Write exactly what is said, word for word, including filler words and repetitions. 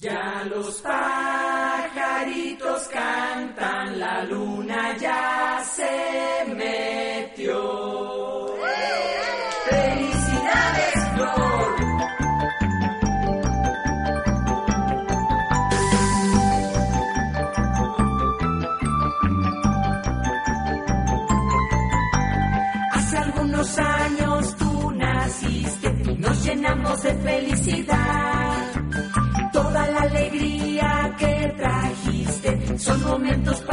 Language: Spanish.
Ya los pajaritos cantan, la luna ya se metió. ¡Felicidades, Flor! Hace algunos años tú naciste, nos llenamos de felicidad. Toda la alegría que trajiste son momentos